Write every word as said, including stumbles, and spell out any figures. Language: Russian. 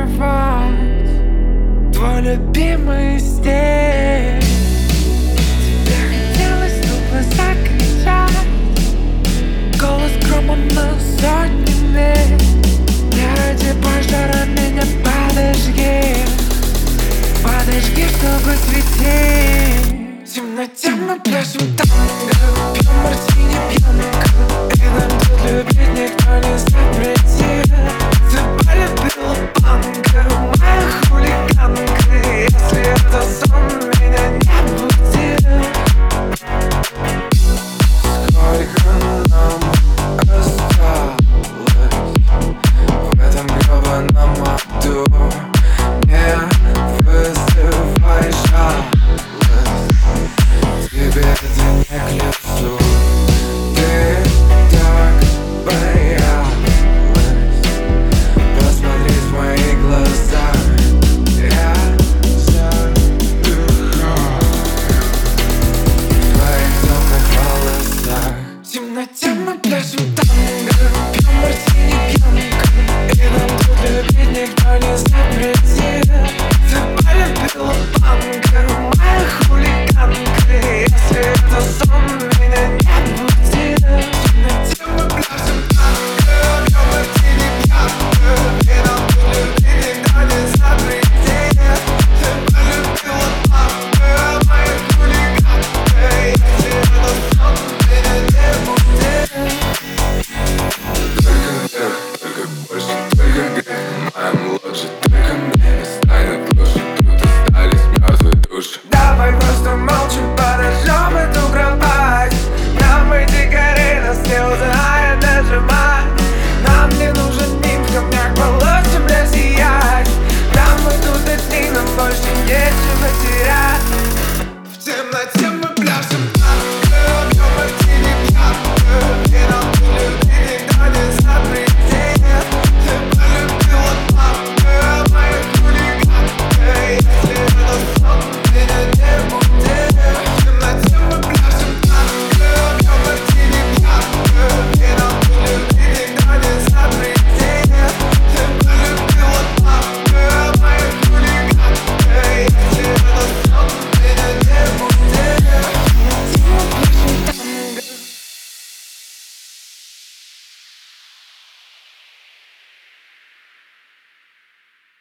сорвать твой любимый стиль. Тебе хотелось тупо закричать, голос громом на сотни миль. Ради пожара меня подожги, подожги, чтобы светить. В темноте мы пляшем танго, пьем мартини пьянка, и нам тут любить никто не запретит. Ты полюбила панка, моя хули.